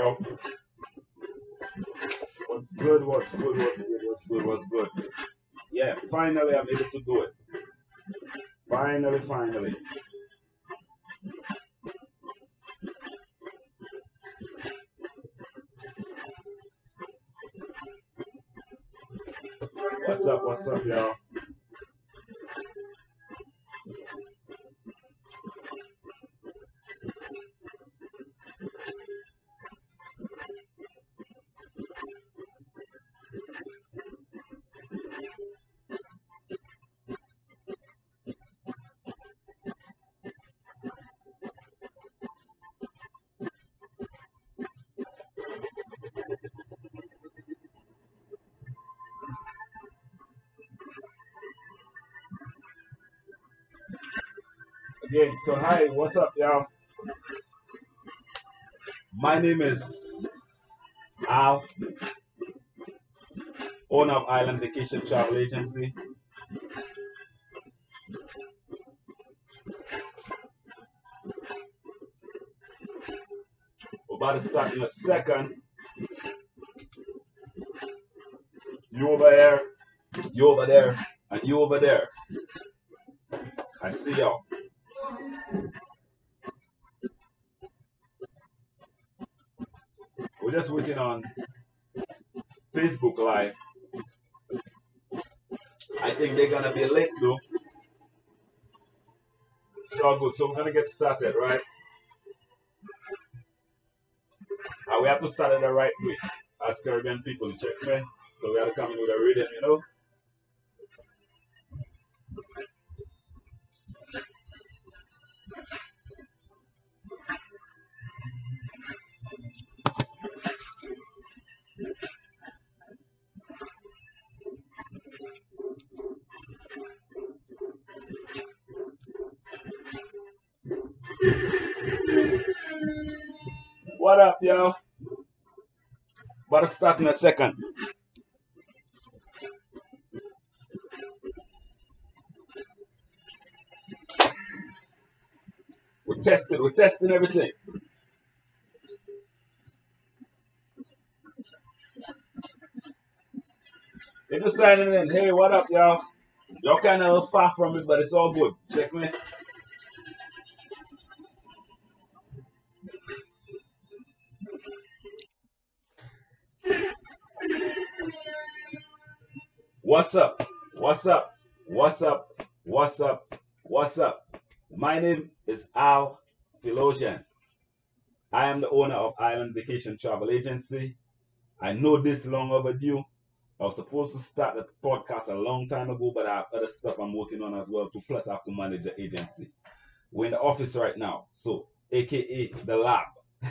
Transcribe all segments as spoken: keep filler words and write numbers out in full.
yo? What's good? What's good? What's good? What's good? What's good? Yeah, finally I'm able to do it. Finally, finally. What's up? What's up, y'all? Again, so hi, what's up, y'all? My name is Al, owner of Island Vacation Travel Agency. We're about to start in a second. You over there, you over there, and you over there. I see y'all. We're just waiting on Facebook Live. I think they're gonna be late though. It's all good. So we're gonna get started, right? And we have to start in the right way as Caribbean people, check me. So we have to come in with a rhythm, you know. What up, y'all? About to start in a second. We're testing, we're testing everything. They're just signing in. Hey, what up, y'all? Y'all kind of far from it, but it's all good. Check me. What's up? What's up? What's up? What's up? What's up? My name is Al Philosian. I am the owner of Island Vacation Travel Agency. I know this long overdue. I was supposed to start the podcast a long time ago, but I have other stuff I'm working on as well too. Plus, I have to manage the agency. We're in the office right now, so A K A the lab.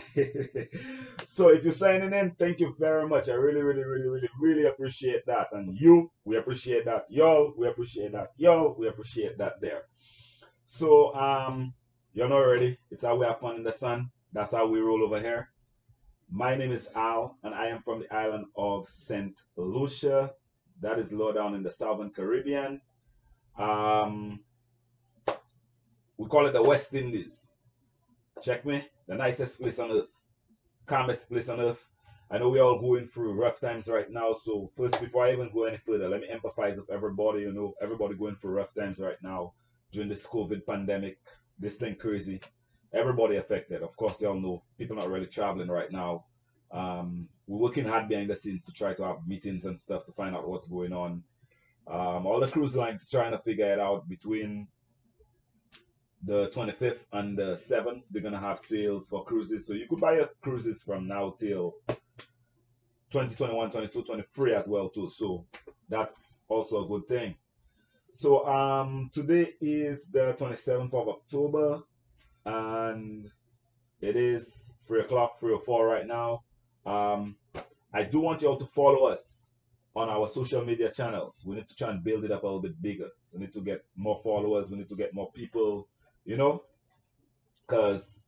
So if you're signing in, thank you very much. I really, really, really, really, really appreciate that. And you, we appreciate that. Y'all, we appreciate that. Y'all, we appreciate that there. So, um, you know already, it's how we have fun in the sun. That's how we roll over here. My name is Al, and I am from the island of Saint Lucia. That is low down in the Southern Caribbean. Um, we call it the West Indies. Check me, the nicest place on earth, calmest place on earth. I know we're all going through rough times right now. So first, before I even go any further, let me empathize with everybody. You know, everybody going through rough times right now during this COVID pandemic. This thing crazy. Everybody affected. Of course, y'all know people not really traveling right now. Um, we're working hard behind the scenes to try to have meetings and stuff to find out what's going on. Um, all the cruise lines trying to figure it out between the twenty-fifth and the seventh. They're gonna have sales for cruises, so you could buy your cruises from now till twenty twenty-one, twenty-two, twenty-three as well too. So that's also a good thing. So um, today is the twenty-seventh of October, and it is three o'clock, three or four right now. Um, I do want you all to follow us on our social media channels. We need to try and build it up a little bit bigger. We need to get more followers. We need to get more people, you know, because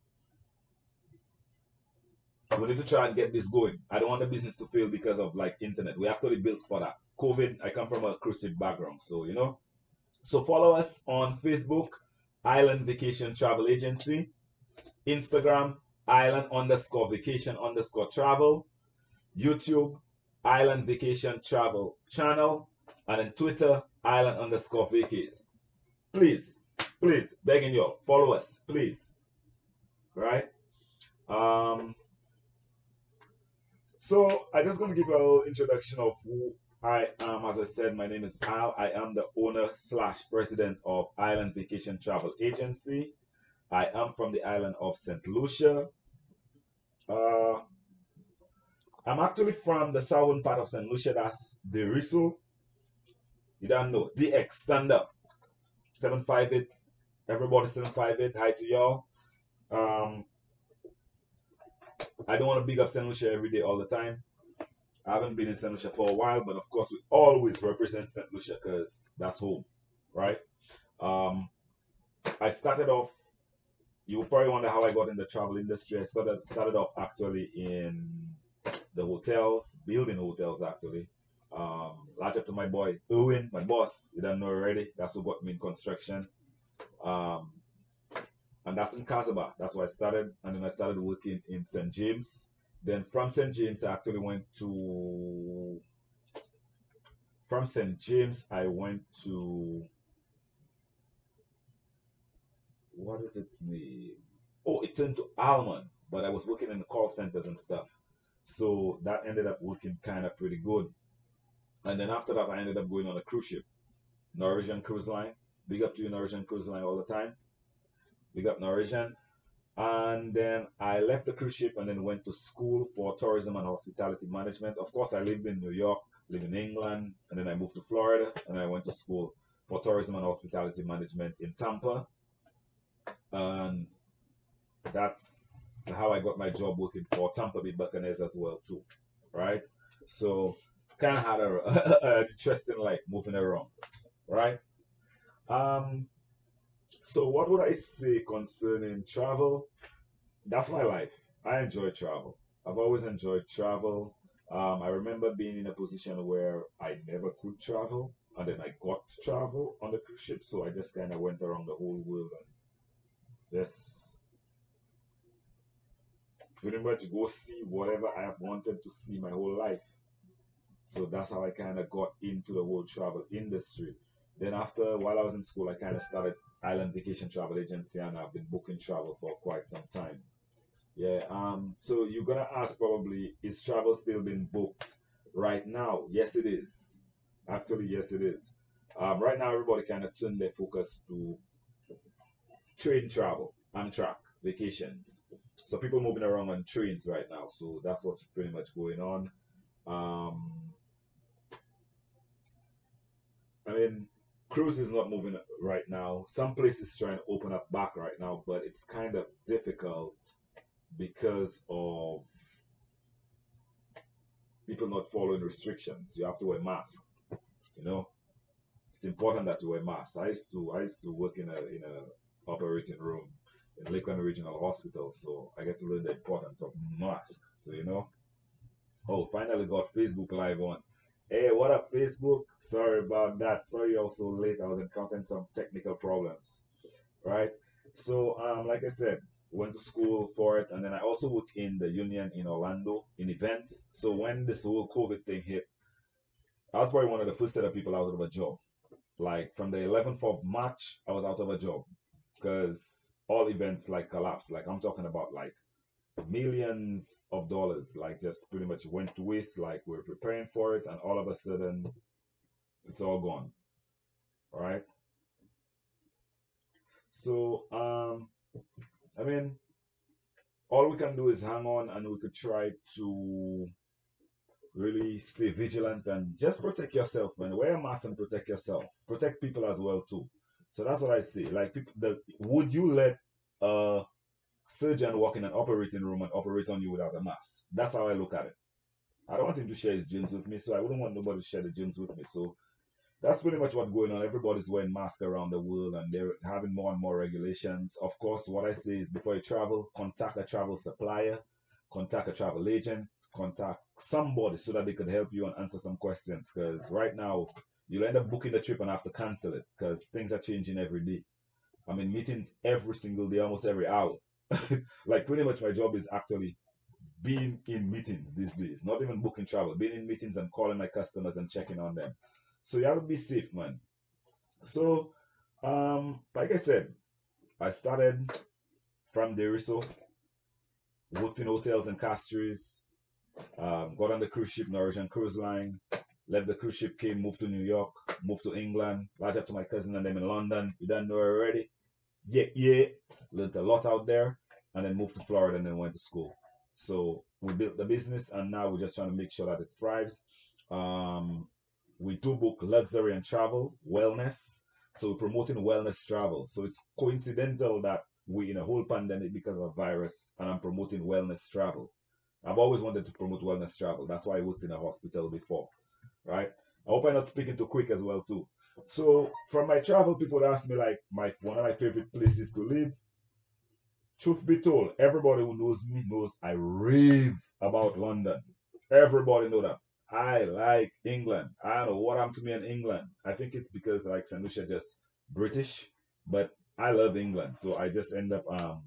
we need to try and get this going. I don't want the business to fail because of like internet. We actually built for that. COVID, I come from a cruise ship background, so you know. So follow us on Facebook, Island Vacation Travel Agency, Instagram, island underscore vacation underscore travel. YouTube, Island Vacation Travel channel. And then Twitter, Island underscore vacays. Please, please, begging you all, follow us, please. Right? Um, so I just going to give you a little introduction of who I am. As I said, my name is Al. I am the owner slash president of Island Vacation Travel Agency. I am from the island of Saint Lucia. Uh, I'm actually from the southern part of Saint Lucia. That's the Risso. You don't know. D X, stand up. seven five eight. Everybody seven five eight. Hi to y'all. Um, I don't want to big up Saint Lucia every day all the time. I haven't been in Saint Lucia for a while, but of course we always represent Saint Lucia because that's home, right? Um, I started off, you probably wonder how I got in the travel industry. I started, started off actually in the hotels, building hotels actually. Um, large up to my boy Owen, my boss, you don't know already. That's who got me in construction. Um, and that's in Casaba. That's where I started. And then I started working in Saint James. Then from Saint James, I actually went to, from Saint James, I went to, what is its name? Oh, it turned to Almond, but I was working in the call centers and stuff. So that ended up working kind of pretty good. And then after that, I ended up going on a cruise ship, Norwegian Cruise Line. Big up to you, Norwegian Cruise Line, all the time. Big up Norwegian. And then I left the cruise ship and then went to school for tourism and hospitality management. Of course, I lived in New York, lived in England, and then I moved to Florida and I went to school for tourism and hospitality management in Tampa. And that's how I got my job working for Tampa Bay Buccaneers as well too, right? So kind of had a, a interesting life moving around, right? Um, so what would I say concerning travel? That's my life. I enjoy travel. I've always enjoyed travel. Um, I remember being in a position where I never could travel, and then I got to travel on the cruise ship. So I just kind of went around the whole world and just pretty much go see whatever I have wanted to see my whole life. So that's how I kind of got into the whole travel industry. Then after, while I was in school, I kind of started Island Vacation Travel Agency, and I've been booking travel for quite some time. Yeah. Um. So you're gonna ask probably, is travel still being booked right now? Yes, it is. Actually, yes, it is. Um. Right now, everybody kind of turned their focus to train travel, Amtrak, vacations. So people moving around on trains right now. So that's what's pretty much going on. Um. I mean, cruise is not moving right now. Some places trying to open up back right now, but it's kind of difficult because of people not following restrictions. You have to wear masks. You know, it's important that you wear masks. I used to I used to work in a in a operating room in Lakeland Regional Hospital, so I get to learn the importance of masks. So you know, oh, finally got Facebook Live on. Hey, what up, Facebook? Sorry about that. Sorry you're so late. I was encountering some technical problems, right? So, um, like I said, went to school for it, and then I also work in the union in Orlando in events. So when this whole COVID thing hit, I was probably one of the first set of people out of a job. Like from the eleventh of March, I was out of a job because all events like collapsed. Like I'm talking about like millions of dollars like just pretty much went to waste. Like we're preparing for it and all of a sudden it's all gone. All right. So um I mean, all we can do is hang on, and we could try to really stay vigilant and just protect yourself, man. Wear a mask and protect yourself, protect people as well too. So that's what I say. Like people, the, would you let a surgeon walk in an operating room and operate on you without a mask? That's how I look at it. I don't want him to share his genes with me, so I wouldn't want nobody to share the genes with me. So that's pretty much what's going on. Everybody's wearing masks around the world, and they're having more and more regulations. Of course, what I say is before you travel, contact a travel supplier, contact a travel agent, contact somebody so that they could help you and answer some questions. Because right now, you'll end up booking the trip and have to cancel it because things are changing every day. I mean, meetings every single day, almost every hour. Like pretty much my job is actually being in meetings these days, not even booking travel, being in meetings and calling my customers and checking on them. So you have to be safe, man. So, um, like I said, I started from Deriso, worked in hotels and castries, um, got on the cruise ship, Norwegian Cruise Line, left the cruise ship, came, moved to New York, moved to England, large up to my cousin and them in London. You don't know already. Yeah, yeah. Learned a lot out there, and then moved to Florida and then went to school. So we built the business, and now we're just trying to make sure that it thrives. Um, we do book luxury and travel, wellness. So we're promoting wellness travel. So it's coincidental that we in a whole pandemic because of a virus, and I'm promoting wellness travel. I've always wanted to promote wellness travel. That's why I worked in a hospital before, right? I hope I'm not speaking too quick as well too. So from my travel, people would ask me like my one of my favorite places to live. Truth be told, everybody who knows me knows I rave about London. Everybody know that. I like England. I don't know what happened to me in England. I think it's because like Saint Lucia just British, but I love England. So I just end up um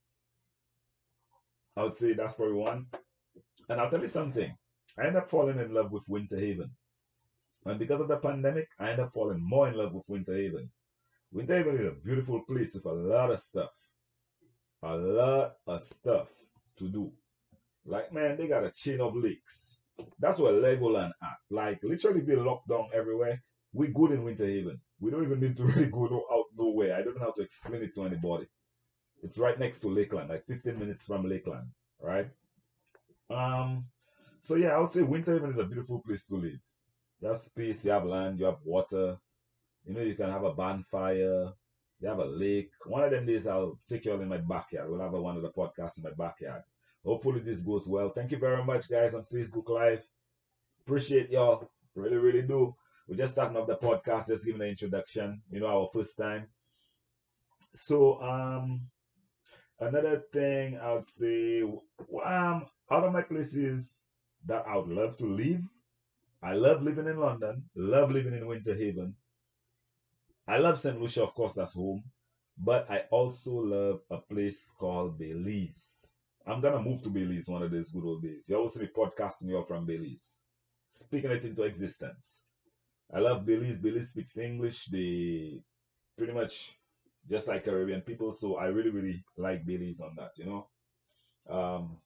I would say that's probably one. And I'll tell you something. I end up falling in love with Winter Haven. And because of the pandemic, I end up falling more in love with Winter Haven. Winter Haven is a beautiful place with a lot of stuff. A lot of stuff to do. Like, man, they got a chain of lakes. That's where Legoland at. Like, literally, they locked down everywhere. We good in Winter Haven. We don't even need to really go no, out nowhere. I don't know how to explain it to anybody. It's right next to Lakeland, like fifteen minutes from Lakeland, right? Um, so yeah, I would say Winter Haven is a beautiful place to live. You have space, you have land, you have water. You know, you can have a bonfire. You have a lake. One of them days, I'll take you all in my backyard. We'll have a, one of the podcasts in my backyard. Hopefully, this goes well. Thank you very much, guys, on Facebook Live. Appreciate y'all. Really, really do. We're just starting off the podcast, just giving an introduction. You know, our first time. So, um, another thing I would say, um, out of my places that I would love to live, I love living in London, love living in Winter Haven. I love Saint Lucia, of course, that's home. But I also love a place called Belize. I'm gonna move to Belize one of those good old days. You always see me podcasting you all from Belize, speaking it into existence. I love Belize. Belize speaks English. They pretty much just like Caribbean people, so I really, really like Belize on that. You know. Um,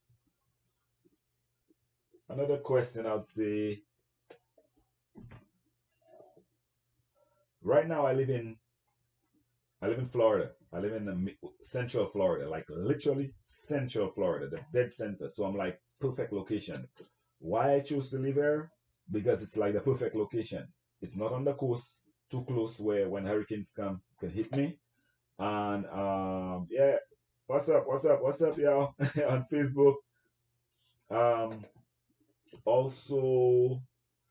another question I would say. Right now, I live in I live in Florida. I live in the mi- central Florida, like literally central Florida, the dead center. So I'm like perfect location. Why I choose to live here? Because it's like the perfect location. It's not on the coast, too close where when hurricanes come can hit me. And um, yeah, what's up? What's up? What's up, y'all? On Facebook. Um, also,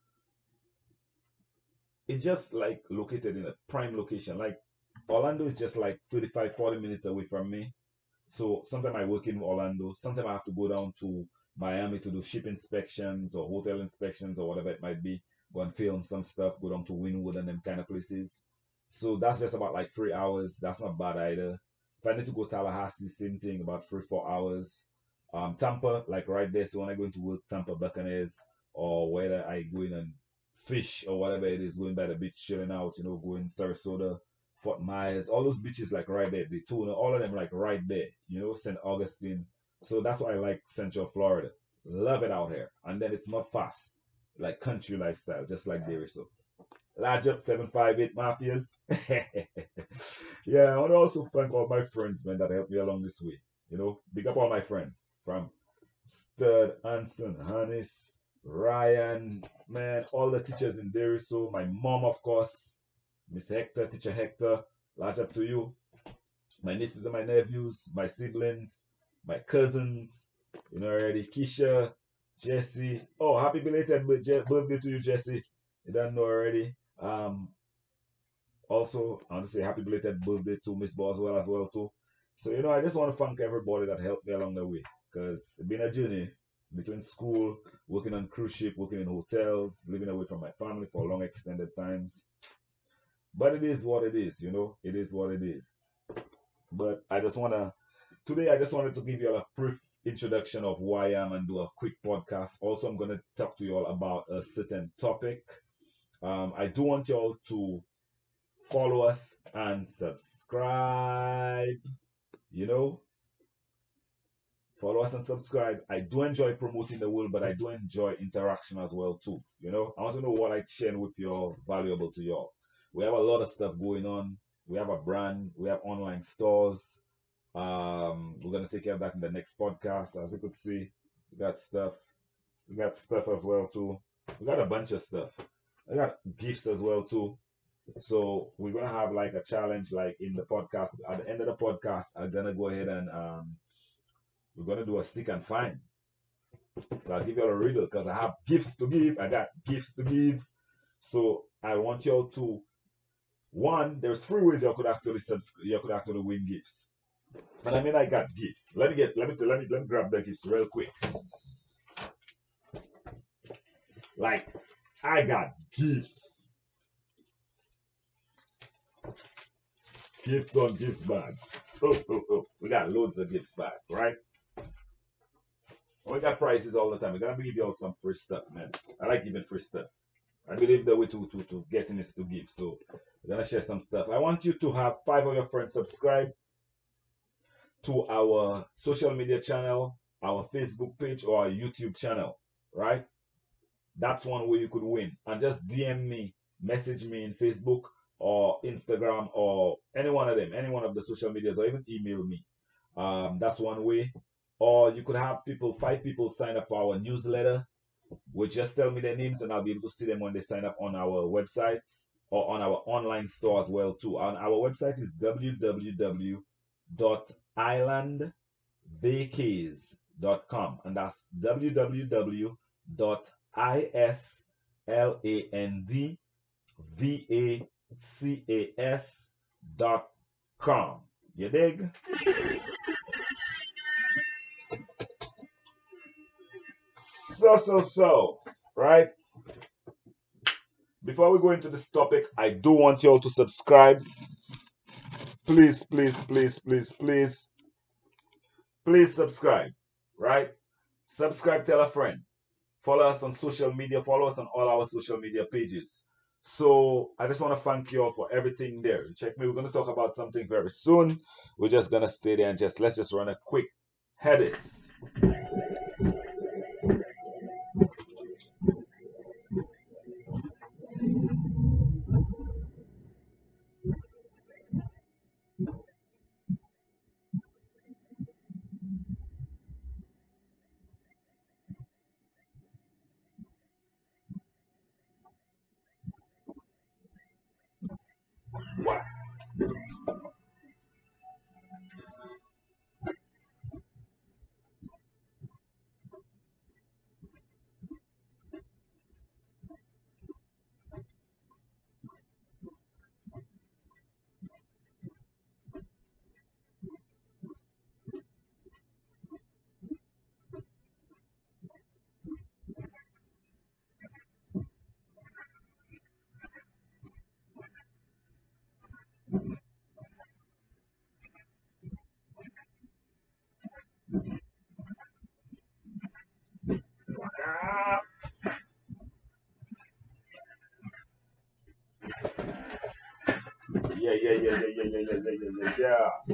it's just like located in a prime location. Like Orlando is just like thirty-five, forty minutes away from me. So sometimes I work in Orlando. Sometimes I have to go down to Miami to do ship inspections or hotel inspections or whatever it might be. Go and film some stuff, go down to Wynwood and them kind of places. So that's just about like three hours. That's not bad either. If I need to go Tallahassee, same thing, about three, four hours. Um, Tampa, like right there. So when I go into work, Tampa Buccaneers, or whether I go in and fish or whatever it is, going by the beach, chilling out, you know, going Sarasota, Fort Myers, all those beaches like right there, Daytona, all of them like right there, you know, Saint Augustine. So that's why I like Central Florida. Love it out here. And then it's not fast, like country lifestyle, just like there. So large up seven five eight Mafias. Yeah, I want to also thank all my friends, man, that helped me along this way. You know, big up all my friends from Stud, Anson, Hannes, Ryan, man, all the teachers in there. So my mom, of course, Miss Hector, Teacher Hector, large up to you. My nieces and my nephews, my siblings, my cousins, you know already. Keisha, Jesse. Oh, happy belated birthday to you, Jesse. You don't know already. Um, also, I want to say happy belated birthday to Miss Boswell as well too. So you know, I just want to thank everybody that helped me along the way because it's been a journey between school, working on cruise ship, working in hotels, living away from my family for long extended times. But it is what it is, you know. It is what it is. But I just wanna Today, I just wanted to give you all a brief introduction of who I am and do a quick podcast. Also, I'm going to talk to you all about a certain topic. Um, I do want you all to follow us and subscribe. You know, follow us and subscribe. I do enjoy promoting the world, but I do enjoy interaction as well too. You know, I want to know what I share with you all valuable to you all. We have a lot of stuff going on. We have a brand. We have online stores. Um, we're gonna take care of that in the next podcast. As you could see, we got stuff. We got stuff as well too. We got a bunch of stuff. I got gifts as well too. So we're gonna have like a challenge, like in the podcast. At the end of the podcast, I'm gonna go ahead and um, we're gonna do a seek and find. So I'll give you all a riddle because I have gifts to give. I got gifts to give. So I want you all to one. There's three ways you could actually subs- you could actually win gifts. And I mean, I got gifts. Let me get, let me, let me, let me grab the gifts real quick. Like, I got gifts. Gifts on gifts bags. Oh, oh, oh. We got loads of gifts bags, right? We got prices all the time. We're gonna give you all some free stuff, man. I like giving free stuff. I believe the way to, to, to getting is to give. So we're gonna share some stuff. I want you to have five of your friends subscribe to our social media channel, our Facebook page, or our YouTube channel, right? That's one way you could win. And just D M me, message me in Facebook or Instagram or any one of them, any one of the social medias, or even email me. Um, that's one way. Or you could have people, five people sign up for our newsletter, which just tell me their names and I'll be able to see them when they sign up on our website or on our online store as well too. And our website is w w w dot island vacays dot com, and that's w w w dot island vacas dot com. You dig? So so so right, before we go into this topic, I do want you all to subscribe. Please, please, please, please, please, please subscribe, right? Subscribe, tell a friend. Follow us on social media. Follow us on all our social media pages. So I just want to thank you all for everything there. Check me. We're going to talk about something very soon. We're just going to stay there and just let's just run a quick headers. What? Ah, yeah, yeah, yeah, yeah, yeah, yeah, yeah, yeah, yeah, yeah.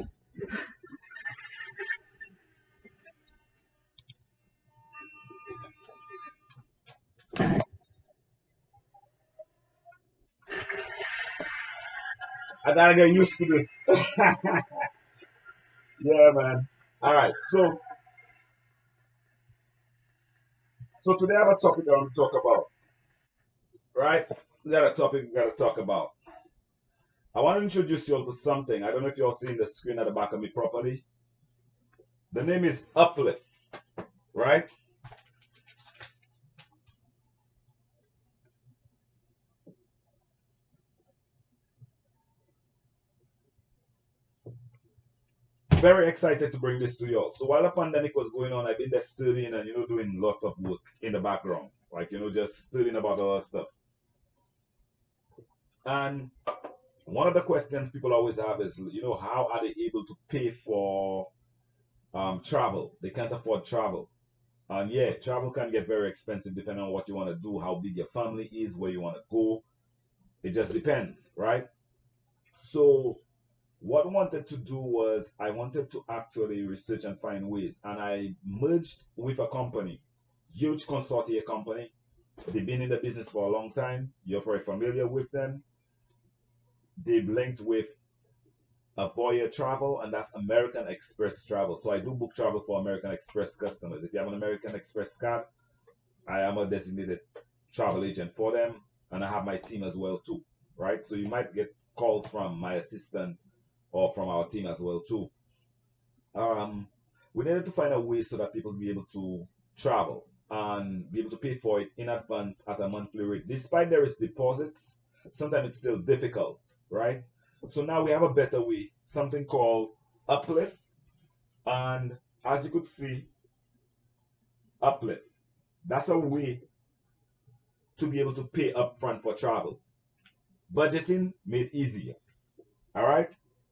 I gotta get used to this. Yeah, man. All right. So, so today I have a topic I want to talk about. Right? We got a topic we got to talk about. I want to introduce you all to something. I don't know if you're seeing the screen at the back of me properly. The name is Uplift, right? Very excited to bring this to you all. So while the pandemic was going on, I've been there studying and, you know, doing lots of work in the background. Like, you know, just studying about all that stuff. And one of the questions people always have is, you know, how are they able to pay for um, travel. They can't afford travel. And yeah, travel can get very expensive depending on what you want to do, how big your family is, where you want to go. It just depends, right? So what I wanted to do was I wanted to actually research and find ways. And I merged with a company, huge consortia company. They've been in the business for a long time. You're very familiar with them. They've linked with Avoya Travel, and that's American Express Travel. So I do book travel for American Express customers. If you have an American Express card, I am a designated travel agent for them, and I have my team as well too, right? So you might get calls from my assistant or from our team as well too. Um, we needed to find a way so that people be able to travel and be able to pay for it in advance at a monthly rate. Despite there is deposits, sometimes it's still difficult, right? So now we have a better way, something called Uplift. And as you could see, Uplift, that's a way to be able to pay upfront for travel. Budgeting made easier. All right.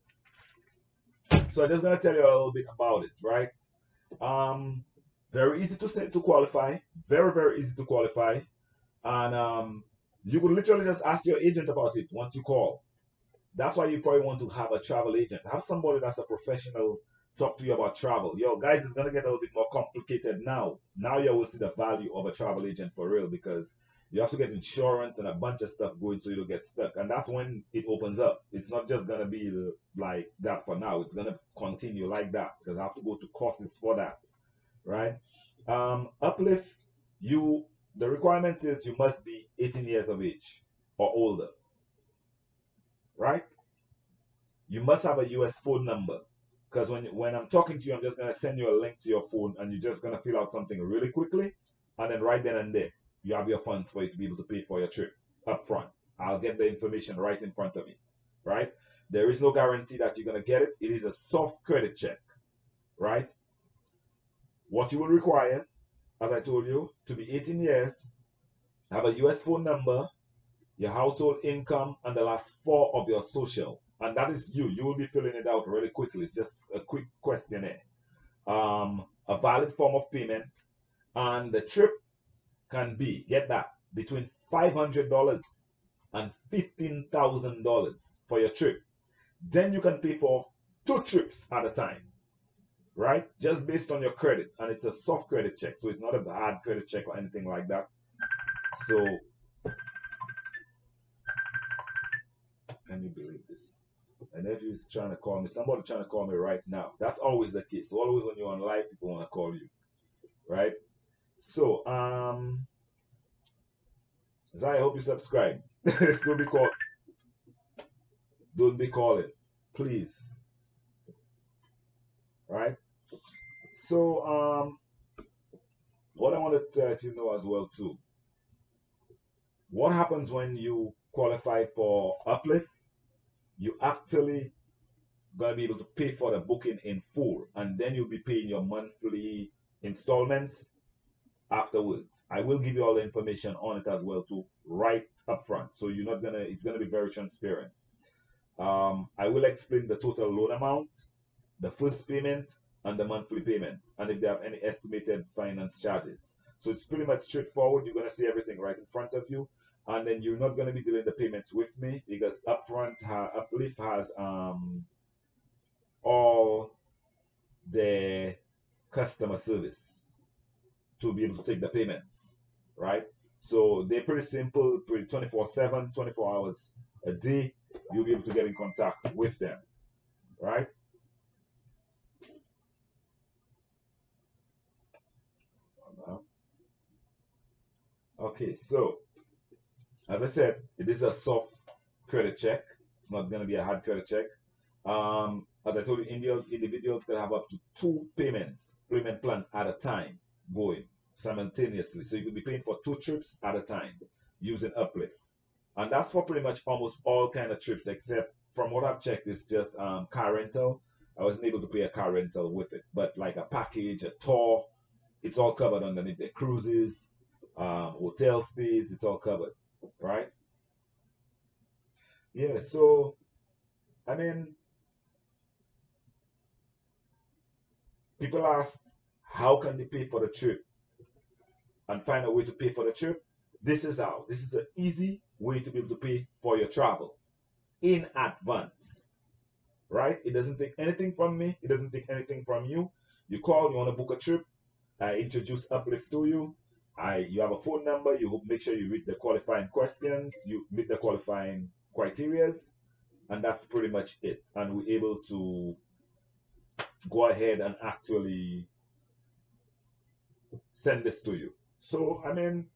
So I'm just gonna tell you a little bit about it, right? Um, very easy to say to qualify. Very very easy to qualify, and um, you could literally just ask your agent about it once you call. That's why you probably want to have a travel agent. Have somebody that's a professional talk to you about travel. Yo, guys, it's gonna get a little bit more complicated now. Now you will see the value of a travel agent for real because you have to get insurance and a bunch of stuff going so you don't get stuck. And that's when it opens up. It's not just gonna be like that for now. It's gonna continue like that because I have to go to courses for that, right? Um, Uplift, you the requirement says you must be eighteen years of age or older, right? You must have a U S phone number because when when I'm talking to you, I'm just gonna send you a link to your phone, and you're just gonna fill out something really quickly, and then right then and there, you have your funds for you to be able to pay for your trip up front. I'll get the information right in front of me, right? There is no guarantee that you're gonna get it. It is a soft credit check, right? What you will require, as I told you, to be eighteen years, have a U S phone number, your household income, and the last four of your social. And that is you. You will be filling it out really quickly. It's just a quick questionnaire. Um, a valid form of payment. And the trip can be, get that, between five hundred dollars and fifteen thousand dollars for your trip. Then you can pay for two trips at a time, right? Just based on your credit. And it's a soft credit check. So it's not a hard credit check or anything like that. So, can you believe this? My nephew is trying to call me. Somebody trying to call me right now. That's always the case. So always when you're on live, people want to call you, right? So, um, Zai, I hope you subscribe. Don't be call. Don't be calling, please. Right? So, um, what I want to let you know as well too. What happens when you qualify for Uplift? You actually gonna be able to pay for the booking in full, and then you'll be paying your monthly installments afterwards. I will give you all the information on it as well too, right up front. So you're not gonna, it's gonna be very transparent. Um, I will explain the total loan amount, the first payment, and the monthly payments, and if they have any estimated finance charges. So it's pretty much straightforward. You're gonna see everything right in front of you. And then you're not going to be doing the payments with me because Upfront, ha Uplift has um, all the customer service to be able to take the payments, right? So they're pretty simple, pretty twenty-four seven, twenty-four hours a day. You'll be able to get in contact with them, right? Okay, so as I said, it is a soft credit check. It's not going to be a hard credit check. Um, as I told you, individuals can have up to two payments, payment plans at a time going simultaneously. So you could be paying for two trips at a time using Uplift. And that's for pretty much almost all kind of trips, except from what I've checked, it's just um, car rental. I wasn't able to pay a car rental with it. But like a package, a tour, it's all covered underneath the cruises, um, hotel stays, it's all covered. Right? Yeah, so I mean, People asked, how can they pay for the trip and find a way to pay for the trip? This is how. This is an easy way to be able to pay for your travel in advance, right? It doesn't take anything from me. It doesn't take anything from you. You call, you want to book a trip. I introduce Uplift to you. I you have a phone number. You make sure you read the qualifying questions. You meet the qualifying criterias, and that's pretty much it. And we're able to go ahead and actually send this to you. So I mean,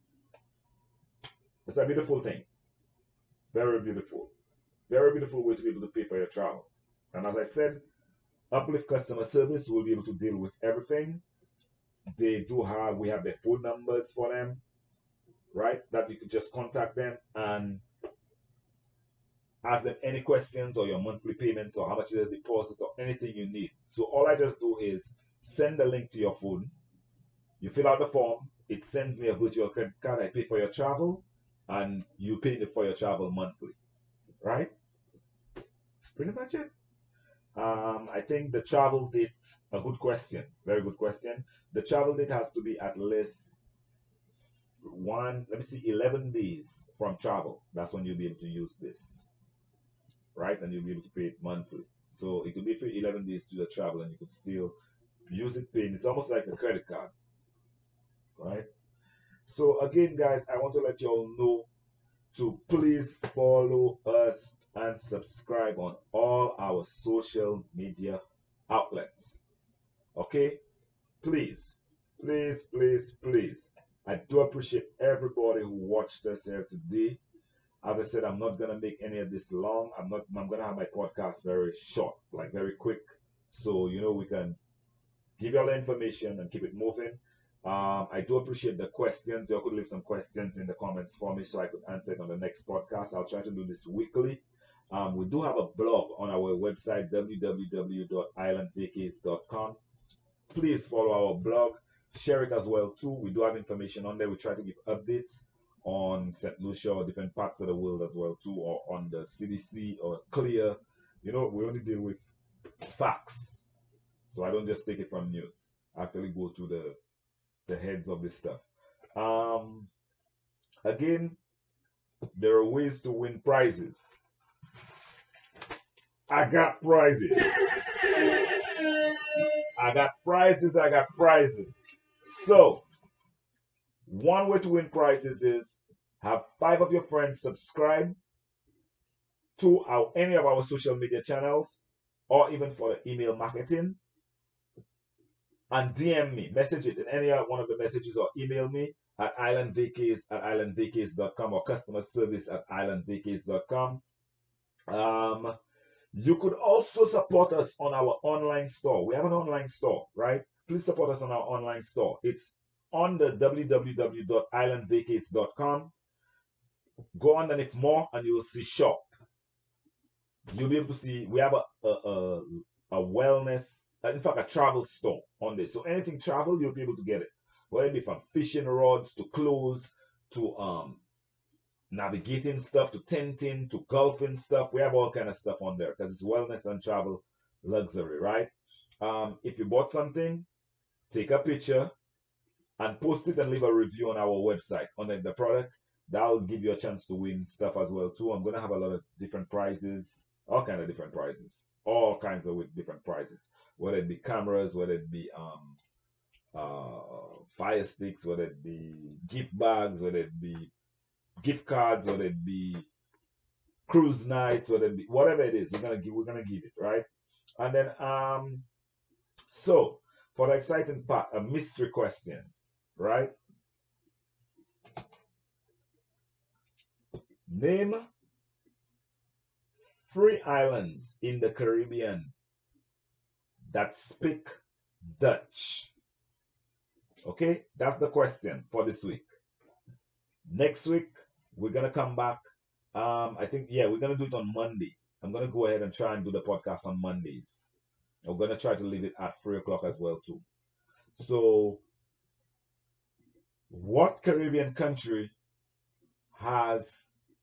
it's a beautiful thing. Very beautiful. Very beautiful way to be able to pay for your travel. And as I said, Uplift customer service will be able to deal with everything. They do have, we have their phone numbers for them, right? That you could just contact them and ask them any questions or your monthly payments or how much is the deposit or anything you need. So all I just do is send the link to your phone. You fill out the form. It sends me a virtual credit card. I pay for your travel and you pay for your travel monthly, right? That's pretty much it. Um, I think the travel date, a good question, very good question. The travel date has to be at least one, let me see, eleven days from travel. That's when you'll be able to use this, right? And you'll be able to pay it monthly. So it could be for eleven days to the travel and you could still use it paying. It's almost like a credit card, right? So again, guys, I want to let you all know to please follow us and subscribe on all our social media outlets. Okay? Please, please, please, please. I do appreciate everybody who watched us here today. As I said, I'm not gonna make any of this long. I'm not. I'm gonna have my podcast very short, like very quick, so you know we can give you all the information and keep it moving. Um, I do appreciate the questions. You could leave some questions in the comments for me so I could answer it on the next podcast. I'll try to do this weekly. Um, we do have a blog on our website, w w w dot island vacates dot com. Please follow our blog. Share it as well too. We do have information on there. We try to give updates on Saint Lucia or different parts of the world as well too, or on the C D C or CLEAR. You know, we only deal with facts. So I don't just take it from news. I actually go to the the heads of this stuff. Um, again, there are ways to win prizes. I got prizes. I got prizes. I got prizes. So, one way to win prizes is have five of your friends subscribe to our any of our social media channels, or even for the email marketing, and D M me, message it in any one of the messages, or email me at islandvacates at islandvacates dot com or customer service at islandvacates dot com. Um, you could also support us on our online store. We have an online store, right? Please support us on our online store. It's on the w w w dot islandvacates dot com. Go underneath more and you will see shop. You'll be able to see we have a, a, a, a wellness, in fact, a travel store on this. So anything travel, you'll be able to get it. Whether it be from fishing rods to clothes to um navigating stuff to tenting to golfing stuff. We have all kind of stuff on there because it's wellness and travel luxury, right? Um, if you bought something, take a picture and post it and leave a review on our website on the, the product. That'll give you a chance to win stuff as well too. I'm gonna have a lot of different prizes, all kind of different prizes, all kinds of with different prizes. Whether it be cameras, whether it be um uh fire sticks, whether it be gift bags, whether it be gift cards, whether it be cruise nights, whether it be whatever it is, we're gonna give we're gonna give it, right? And then um so for the exciting part, a mystery question, right? Name three islands in the Caribbean that speak Dutch. Okay, that's the question for this week. Next week, we're gonna come back. Um, I think, yeah, we're gonna do it on Monday. I'm gonna go ahead and try and do the podcast on Mondays. I'm gonna try to leave it at three o'clock as well too. So, what Caribbean country has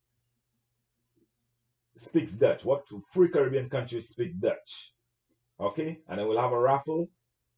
speaks Dutch? What three Caribbean countries speak Dutch? Okay, and then we'll have a raffle.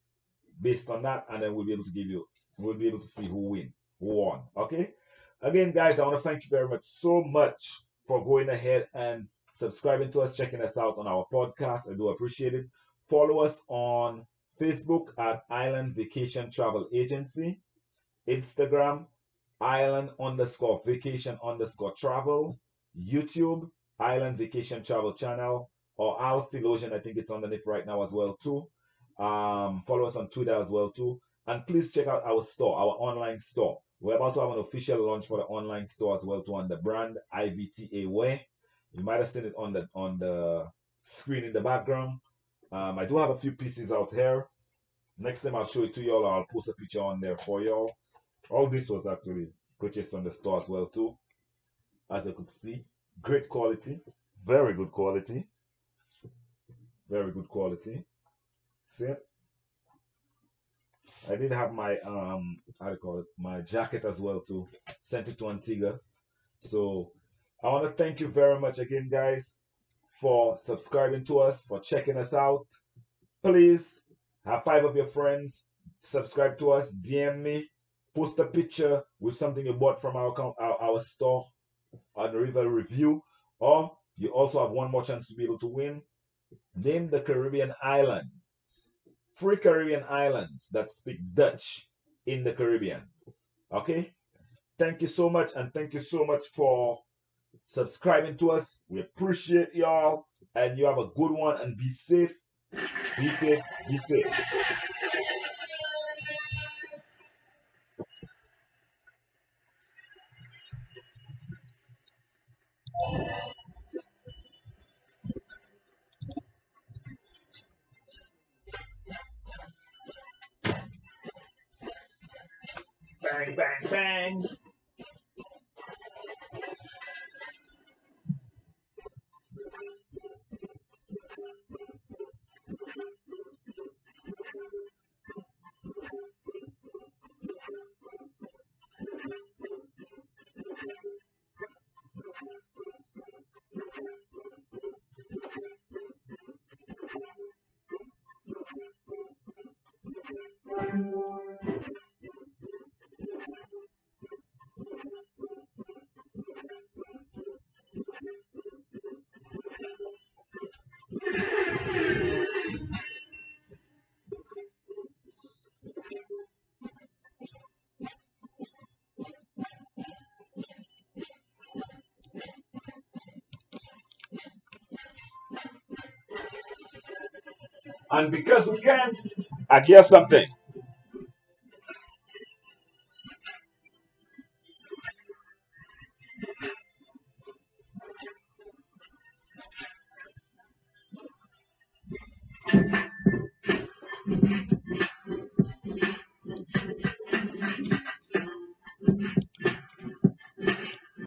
based on that, and then we'll be able to give you, we'll be able to see who win, who won. Okay. Again, guys, I want to thank you very much so much for going ahead and subscribing to us, checking us out on our podcast. I do appreciate it. Follow us on Facebook at Island Vacation Travel Agency, Instagram, Island underscore vacation underscore travel, YouTube, Island Vacation Travel Channel, or Al Philosian. I think it's underneath right now as well too. Um, follow us on Twitter as well too. And please check out our store, our online store. We're about to have an official launch for the online store as well too on the brand I V T A Wear. You might have seen it on the on the screen in the background. Um, I do have a few pieces out here. Next time I'll show it to y'all, or I'll post a picture on there for y'all. All this was actually purchased on the store as well too. As you could see, great quality, very good quality, very good quality. See, I did have my um how do you call it, my jacket as well too. Sent it to Antigua. So I want to thank you very much again, guys, for subscribing to us, for checking us out. Please have five of your friends subscribe to us, D M me, post a picture with something you bought from our our, our store on the River Review, or you also have one more chance to be able to win. Name the Caribbean islands, free Caribbean islands that speak Dutch in the Caribbean. Okay? Thank you so much, and thank you so much for subscribing to us. We appreciate y'all, and you have a good one, and be safe. Be safe. Be safe. Bang, bang, bang. And because we can, I guess something.